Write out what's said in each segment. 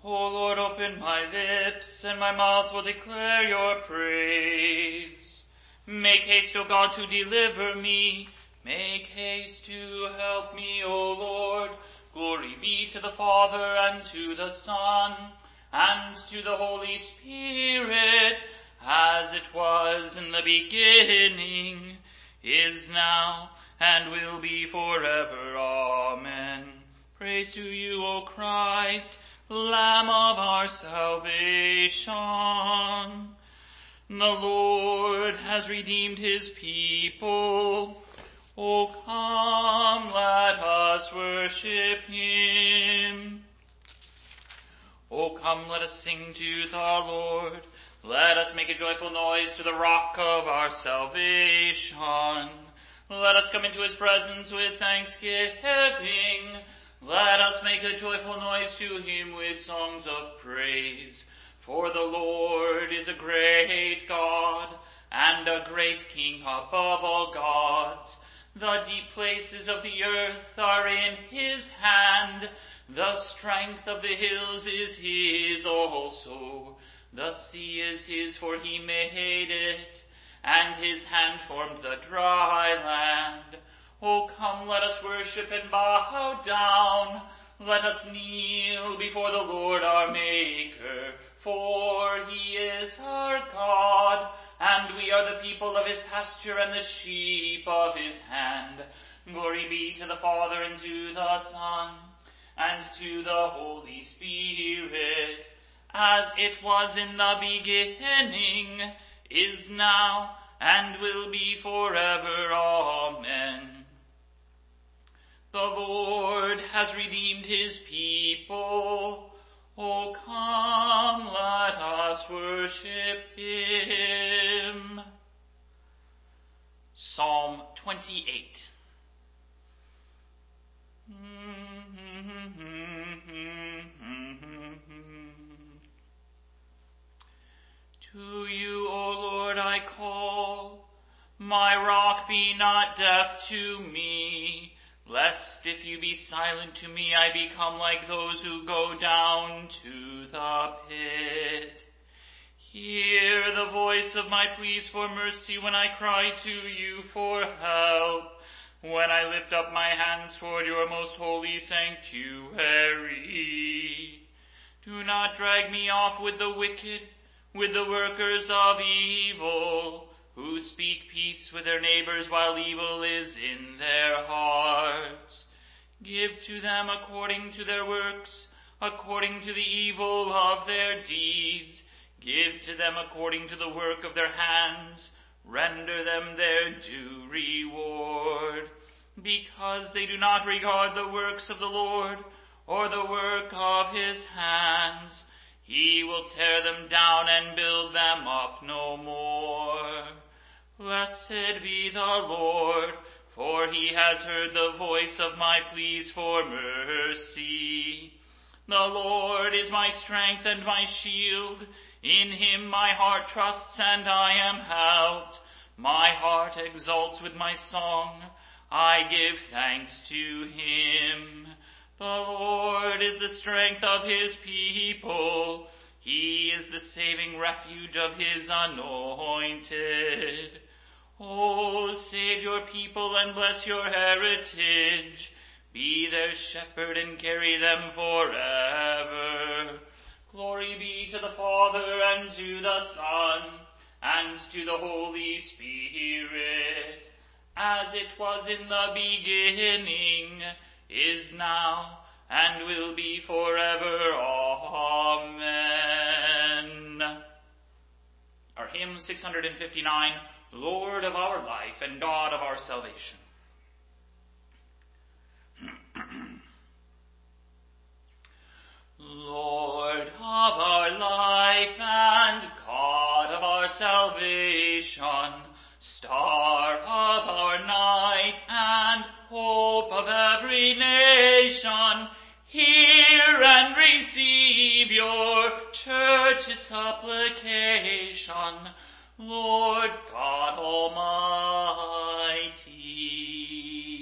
O Lord, open my lips, and my mouth will declare your praise. Make haste, O God, to deliver me. Make haste to help me, O Lord. Glory be to the Father, and to the Son, and to the Holy Spirit, as it was in the beginning, is now, and will be forever. Amen. Praise to you, O Christ, Lamb of our salvation. The Lord has redeemed his people. O come, let us worship him. O come, let us sing to the Lord. Let us make a joyful noise to the rock of our salvation. Let us come into his presence with thanksgiving. Let us make a joyful noise to him with songs of praise. For the Lord is a great God, and a great King above all gods. The deep places of the earth are in his hand. The strength of the hills is his also. The sea is his, for he made it, and his hand formed the dry land. O come, let us worship and bow down. Let us kneel before the Lord our Maker, for he is our God, and we are the people of his pasture and the sheep of his hand. Glory be to the Father, and to the Son, and to the Holy Spirit, as it was in the beginning, is now, and will be forever. Amen. The Lord has redeemed his people. O come, let us worship him. Psalm 28. To you, O Lord, I call. My rock, be not deaf to me. Lest if you be silent to me, I become like those who go down to the pit. Hear the voice of my pleas for mercy when I cry to you for help, when I lift up my hands toward your most holy sanctuary. Do not drag me off with the wicked, with the workers of evil, who speak peace with their neighbors while evil is in their hearts. Give to them according to their works, according to the evil of their deeds. Give to them according to the work of their hands. Render them their due reward. Because they do not regard the works of the Lord, or the work of his hands, he will tear them down and build them up no more. Blessed be the Lord, for he has heard the voice of my pleas for mercy. The Lord is my strength and my shield. In him my heart trusts, and I am helped. My heart exults with my song. I give thanks to him. The Lord is the strength of his people. He is the saving refuge of his anointed. Oh, save your people and bless your heritage. Be their shepherd and carry them forever. Glory be to the Father, and to the Son, and to the Holy Spirit, as it was in the beginning, is now, and will be forever. Amen. Our hymn 659, Lord of our life and God of our salvation. Lord of our life and God of our salvation, star of our night and hope of every nation, hear and receive your church's supplication, Lord God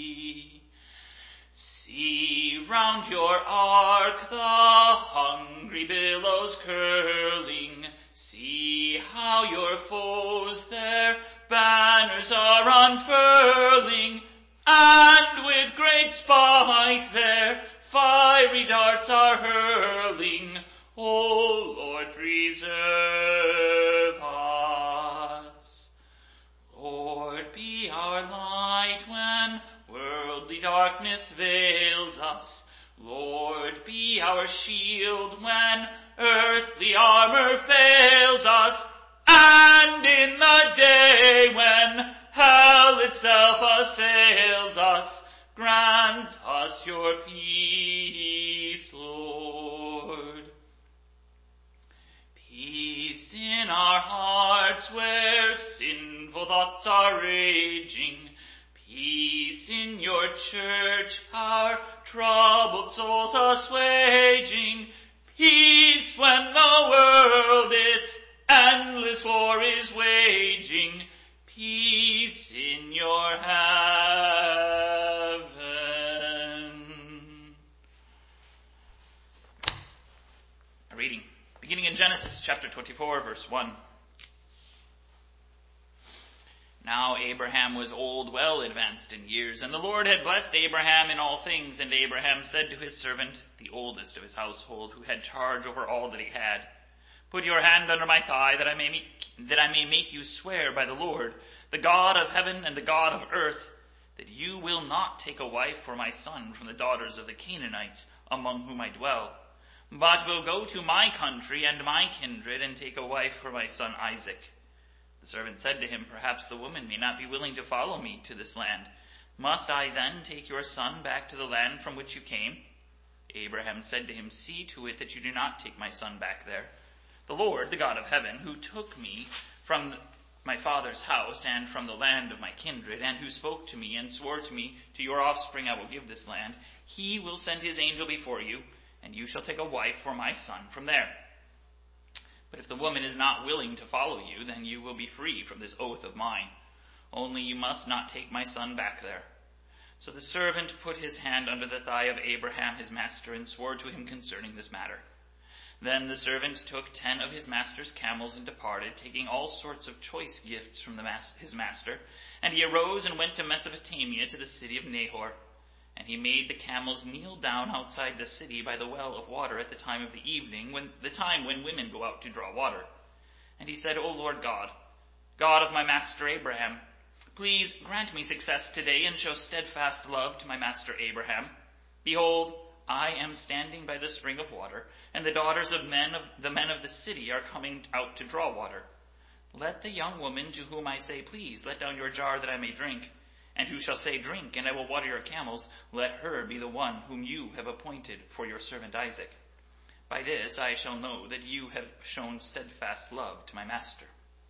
Almighty. See round your ark the hungry angry billows curling. See how your foes their banners are unfurling, and with great spite their fiery darts are hurling. O Lord, preserve us. Lord, be our light when worldly darkness veils us. Lord, be our shield when earthly armor fails us. And in the day when hell itself assails us, grant us your peace, Lord. Peace in our hearts where sinful thoughts are raging. Peace in your church, our troubled souls assuaging. Peace when the world its endless war is waging. Peace in your heaven. A reading beginning in Genesis chapter 24, verse 1. Now Abraham was old, well advanced in years, and the Lord had blessed Abraham in all things. And Abraham said to his servant, the oldest of his household, who had charge over all that he had, Put your hand under my thigh, that I may make you swear by the Lord, the God of heaven and the God of earth, that you will not take a wife for my son from the daughters of the Canaanites, among whom I dwell, but will go to my country and my kindred, and take a wife for my son Isaac. The servant said to him, Perhaps the woman may not be willing to follow me to this land. Must I then take your son back to the land from which you came? Abraham said to him, See to it that you do not take my son back there. The Lord, the God of heaven, who took me from my father's house and from the land of my kindred, and who spoke to me and swore to me, To your offspring I will give this land, he will send his angel before you, and you shall take a wife for my son from there. But if the woman is not willing to follow you, then you will be free from this oath of mine. Only you must not take my son back there. So the servant put his hand under the thigh of Abraham his master, and swore to him concerning this matter. Then the servant took 10 of his master's camels and departed, taking all sorts of choice gifts from his master. And he arose and went to Mesopotamia, to the city of Nahor. And he made the camels kneel down outside the city by the well of water at the time of the evening, the time when women go out to draw water. And he said, O Lord God, God of my master Abraham, please grant me success today, and show steadfast love to my master Abraham. Behold, I am standing by the spring of water, and the daughters of the men of the city are coming out to draw water. Let the young woman to whom I say, Please let down your jar that I may drink, and who shall say, Drink, and I will water your camels, let her be the one whom you have appointed for your servant Isaac. By this I shall know that you have shown steadfast love to my master.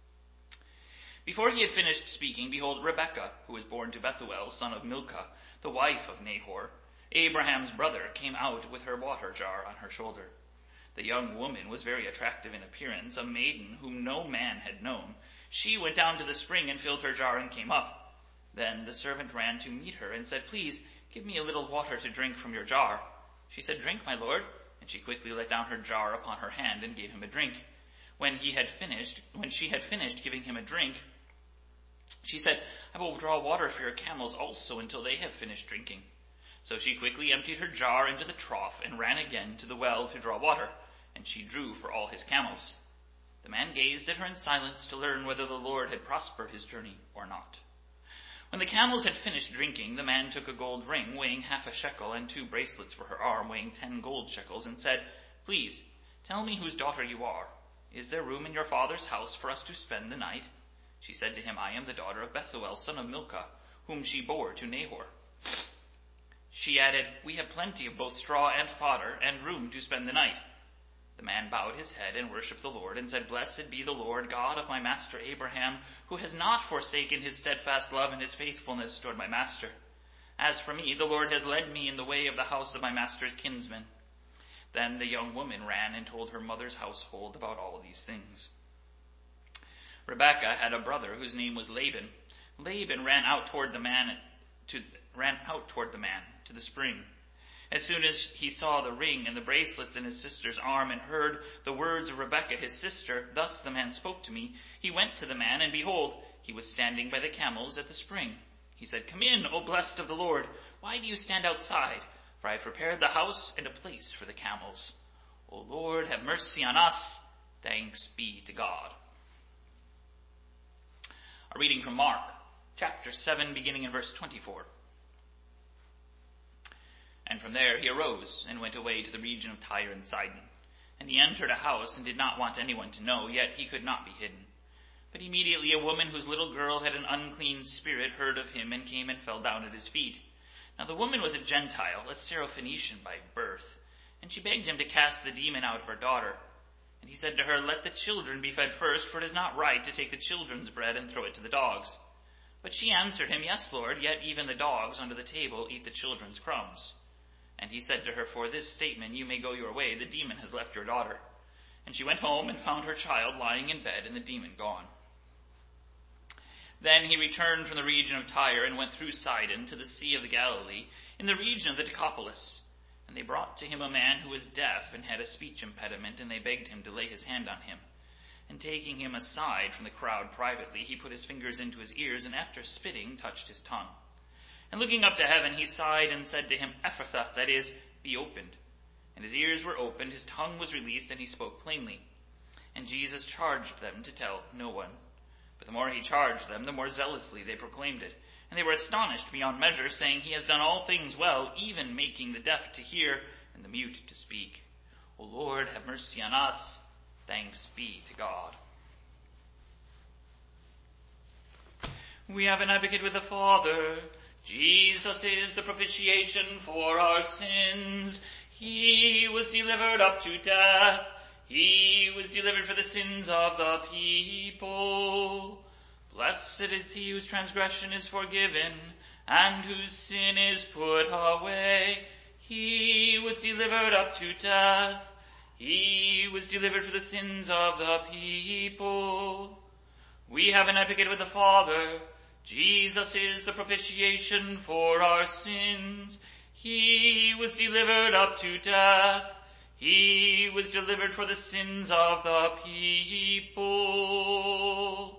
Before he had finished speaking, behold, Rebekah, who was born to Bethuel, son of Milcah, the wife of Nahor, Abraham's brother, came out with her water jar on her shoulder. The young woman was very attractive in appearance, a maiden whom no man had known. She went down to the spring and filled her jar and came up. Then the servant ran to meet her and said, Please, give me a little water to drink from your jar. She said, Drink, my lord. And she quickly let down her jar upon her hand and gave him a drink. When she had finished giving him a drink, she said, I will draw water for your camels also until they have finished drinking. So she quickly emptied her jar into the trough and ran again to the well to draw water, and she drew for all his camels. The man gazed at her in silence to learn whether the Lord had prospered his journey or not. When the camels had finished drinking, the man took a gold ring weighing 1/2 shekel and 2 bracelets for her arm weighing 10 gold shekels and said, Please, tell me whose daughter you are. Is there room in your father's house for us to spend the night? She said to him, I am the daughter of Bethuel, son of Milcah, whom she bore to Nahor. She added, We have plenty of both straw and fodder, and room to spend the night. The man bowed his head and worshipped the Lord, and said, Blessed be the Lord, God of my master Abraham, who has not forsaken his steadfast love and his faithfulness toward my master. As for me, the Lord has led me in the way of the house of my master's kinsman. Then the young woman ran and told her mother's household about all these things. Rebekah had a brother whose name was Laban. Laban ran out toward the man to the spring. As soon as he saw the ring and the bracelets in his sister's arm and heard the words of Rebekah his sister, "Thus the man spoke to me," he went to the man, and behold, he was standing by the camels at the spring. He said, "Come in, O blessed of the Lord. Why do you stand outside? For I have prepared the house and a place for the camels. O Lord, have mercy on us. Thanks be to God." A reading from Mark, chapter 7, beginning in verse 24. And from there he arose and went away to the region of Tyre and Sidon. And he entered a house and did not want anyone to know, yet he could not be hidden. But immediately a woman whose little girl had an unclean spirit heard of him and came and fell down at his feet. Now the woman was a Gentile, a Syrophoenician by birth, and she begged him to cast the demon out of her daughter. And he said to her, "Let the children be fed first, for it is not right to take the children's bread and throw it to the dogs." But she answered him, "Yes, Lord, yet even the dogs under the table eat the children's crumbs." And he said to her, "For this statement you may go your way, the demon has left your daughter." And she went home and found her child lying in bed and the demon gone. Then he returned from the region of Tyre and went through Sidon to the Sea of the Galilee, in the region of the Decapolis. And they brought to him a man who was deaf and had a speech impediment, and they begged him to lay his hand on him. And taking him aside from the crowd privately, he put his fingers into his ears, and after spitting, touched his tongue. And looking up to heaven, he sighed and said to him, "Ephphatha," that is, "be opened." And his ears were opened, his tongue was released, and he spoke plainly. And Jesus charged them to tell no one. But the more he charged them, the more zealously they proclaimed it. And they were astonished beyond measure, saying, "He has done all things well, even making the deaf to hear and the mute to speak." O Lord, have mercy on us. Thanks be to God. We have an advocate with the Father. Jesus is the propitiation for our sins. He was delivered up to death. He was delivered for the sins of the people. Blessed is he whose transgression is forgiven, and whose sin is put away. He was delivered up to death. He was delivered for the sins of the people. We have an advocate with the Father. Jesus is the propitiation for our sins. He was delivered up to death. He was delivered for the sins of the people.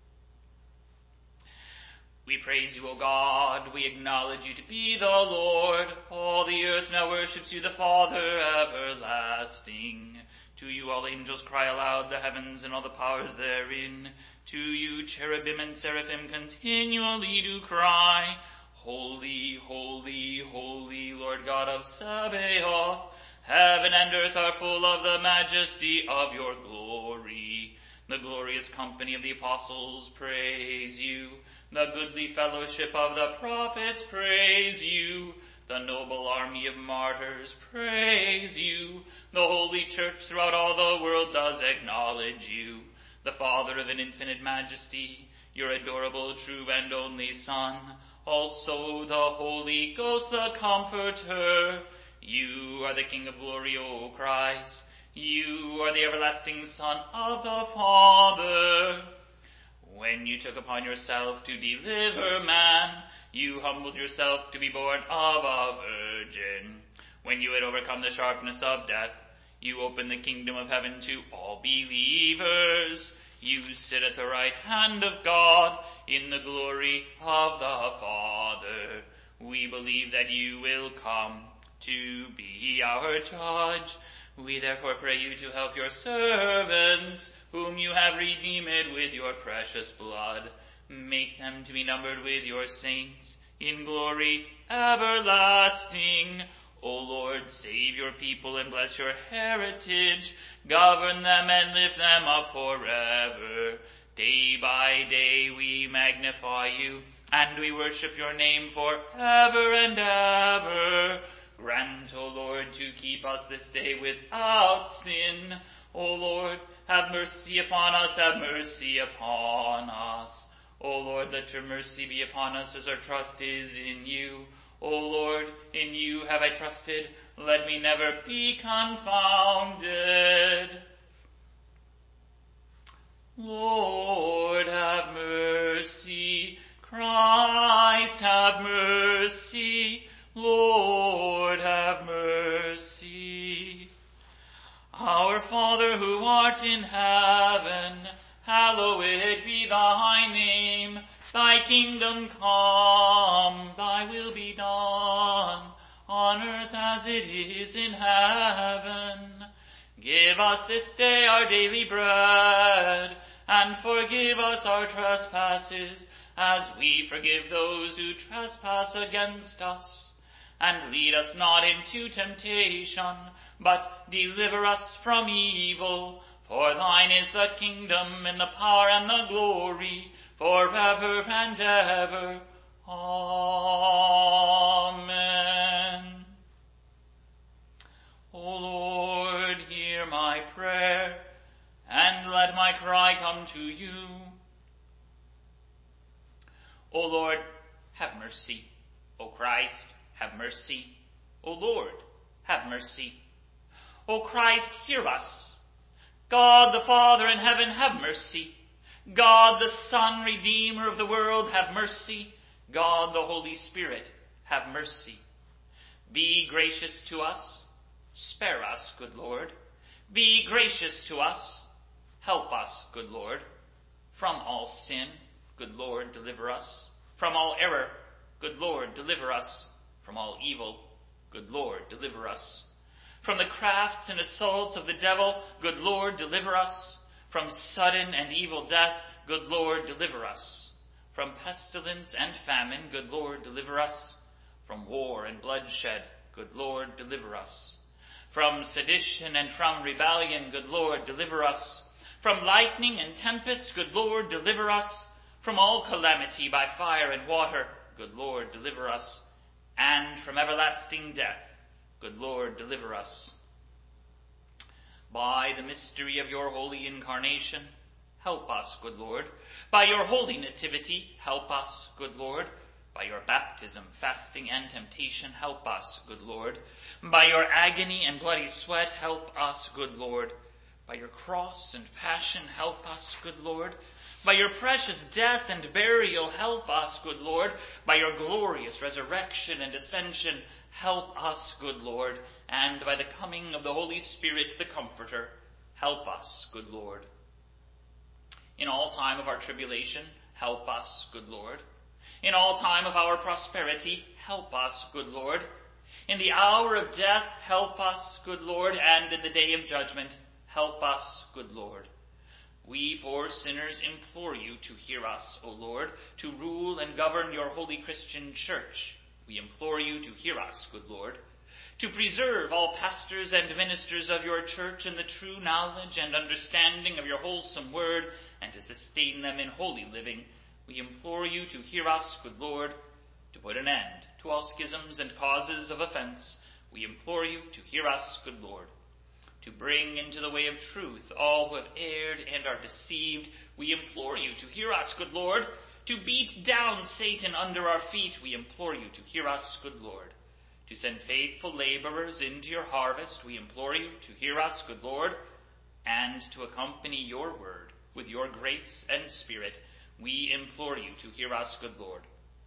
We praise you, O God. We acknowledge you to be the Lord. All the earth now worships you, the Father everlasting. To you all angels cry aloud, the heavens and all the powers therein. To you cherubim and seraphim continually do cry, "Holy, holy, holy, Lord God of Sabaoth. Heaven and earth are full of the majesty of your glory." The glorious company of the apostles praise you. The goodly fellowship of the prophets praise you. The noble army of martyrs praise you. The holy church throughout all the world does acknowledge you. The Father of an infinite majesty, your adorable, true, and only Son, also the Holy Ghost, the Comforter. You are the King of glory, O Christ. You are the everlasting Son of the Father. When you took upon yourself to deliver man, you humbled yourself to be born of a virgin. When you had overcome the sharpness of death, you opened the kingdom of heaven to all believers. You sit at the right hand of God in the glory of the Father. We believe that you will come to be our judge. We therefore pray you to help your servants, whom you have redeemed with your precious blood. Make them to be numbered with your saints in glory everlasting. O Lord, save your people and bless your heritage. Govern them and lift them up forever. Day by day we magnify you, and we worship your name forever and ever. Grant, O Lord, to keep us this day without sin. O Lord, have mercy upon us, have mercy upon us. O Lord, let your mercy be upon us as our trust is in you. O Lord, in you have I trusted. Let me never be confounded. Lord, have mercy. Christ, have mercy. Lord, have mercy. Father who art in heaven, hallowed be thy name. Thy kingdom come, thy will be done, on earth as it is in heaven. Give us this day our daily bread, and forgive us our trespasses, as we forgive those who trespass against us. And lead us not into temptation, but deliver us from evil. For thine is the kingdom, and the power, and the glory, forever and ever. Amen. O Lord, hear my prayer, and let my cry come to you. O Lord, have mercy. O Christ, have mercy. O Lord, have mercy. O Christ, hear us. God the Father in heaven, have mercy. God the Son, Redeemer of the world, have mercy. God the Holy Spirit, have mercy. Be gracious to us. Spare us, good Lord. Be gracious to us. Help us, good Lord. From all sin, good Lord, deliver us. From all error, good Lord, deliver us. From all evil, good Lord, deliver us. From the crafts and assaults of the devil, good Lord, deliver us. From sudden and evil death, good Lord, deliver us. From pestilence and famine, good Lord, deliver us. From war and bloodshed, good Lord, deliver us. From sedition and from rebellion, good Lord, deliver us. From lightning and tempest, good Lord, deliver us. From all calamity by fire and water, good Lord, deliver us. And from everlasting death, good Lord, deliver us. By the mystery of your holy incarnation, help us, good Lord. By your holy nativity, help us, good Lord. By your baptism, fasting, and temptation, help us, good Lord. By your agony and bloody sweat, help us, good Lord. By your cross and passion, help us, good Lord. By your precious death and burial, help us, good Lord. By your glorious resurrection and ascension, help us, good Lord. And by the coming of the Holy Spirit, the Comforter, help us, good Lord. In all time of our tribulation, help us, good Lord. In all time of our prosperity, help us, good Lord. In the hour of death, help us, good Lord. And in the day of judgment, help us, good Lord. We poor sinners implore you to hear us, O Lord, to rule and govern your holy Christian church. We implore you to hear us, good Lord, to preserve all pastors and ministers of your church in the true knowledge and understanding of your wholesome word, and to sustain them in holy living. We implore you to hear us, good Lord, to put an end to all schisms and causes of offense. We implore you to hear us, good Lord, to bring into the way of truth all who have erred and are deceived. We implore you to hear us, good Lord, to beat down Satan under our feet. We implore you to hear us, good Lord, to send faithful laborers into your harvest. We implore you to hear us, good Lord, and to accompany your word with your grace and spirit. We implore you to hear us, good Lord,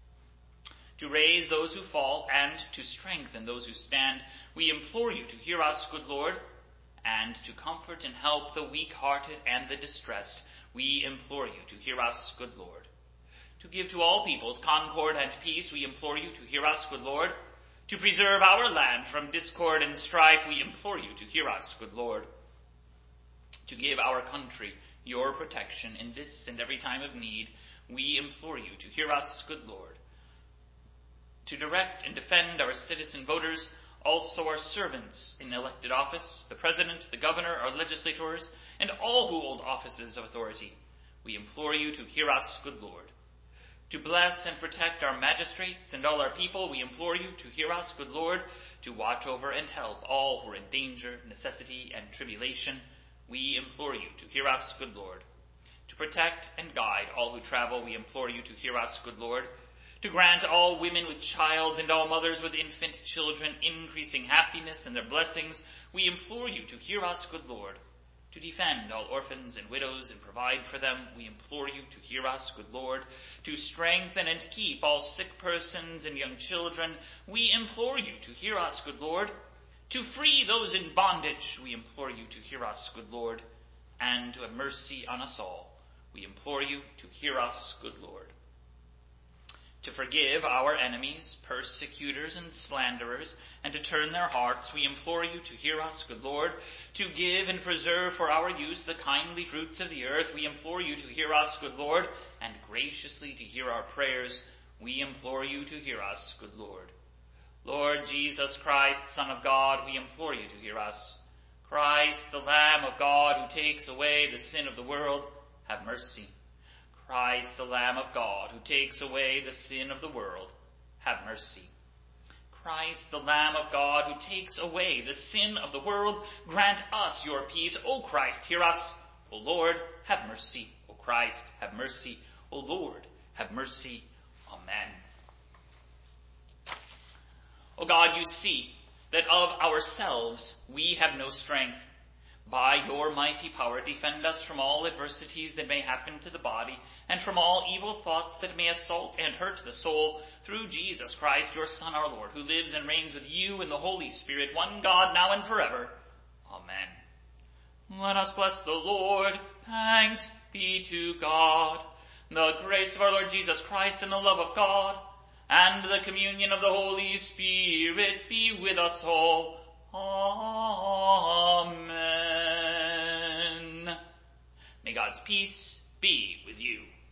to raise those who fall and to strengthen those who stand. We implore you to hear us, good Lord, and to comfort and help the weak-hearted and the distressed. We implore you to hear us, good Lord. To give to all peoples concord and peace, we implore you to hear us, good Lord. To preserve our land from discord and strife, we implore you to hear us, good Lord. To give our country your protection in this and every time of need, we implore you to hear us, good Lord. To direct and defend our citizen voters, also our servants in elected office, the president, the governor, our legislators, and all who hold offices of authority, we implore you to hear us, good Lord. To bless and protect our magistrates and all our people, we implore you to hear us, good Lord. To watch over and help all who are in danger, necessity, and tribulation, we implore you to hear us, good Lord. To protect and guide all who travel, we implore you to hear us, good Lord. To grant all women with child and all mothers with infant children increasing happiness and their blessings, we implore you to hear us, good Lord. To defend all orphans and widows and provide for them, we implore you to hear us, good Lord. To strengthen and keep all sick persons and young children, we implore you to hear us, good Lord. To free those in bondage, we implore you to hear us, good Lord, and to have mercy on us all. We implore you to hear us, good Lord. To forgive our enemies, persecutors, and slanderers, and to turn their hearts, we implore you to hear us, good Lord. To give and preserve for our use the kindly fruits of the earth, we implore you to hear us, good Lord, and graciously to hear our prayers, we implore you to hear us, good Lord. Lord Jesus Christ, Son of God, we implore you to hear us. Christ, the Lamb of God, who takes away the sin of the world, have mercy. Christ, the Lamb of God, who takes away the sin of the world, have mercy. Christ, the Lamb of God, who takes away the sin of the world, grant us your peace. O Christ, hear us. O Lord, have mercy. O Christ, have mercy. O Lord, have mercy. Amen. O God, you see that of ourselves we have no strength. By your mighty power defend us from all adversities that may happen to the body, and from all evil thoughts that may assault and hurt the soul, through Jesus Christ, your Son, our Lord, who lives and reigns with you in the Holy Spirit, one God, now and forever. Amen. Let us bless the Lord. Thanks be to God. The grace of our Lord Jesus Christ and the love of God, and the communion of the Holy Spirit be with us all. Amen. May God's peace be with you.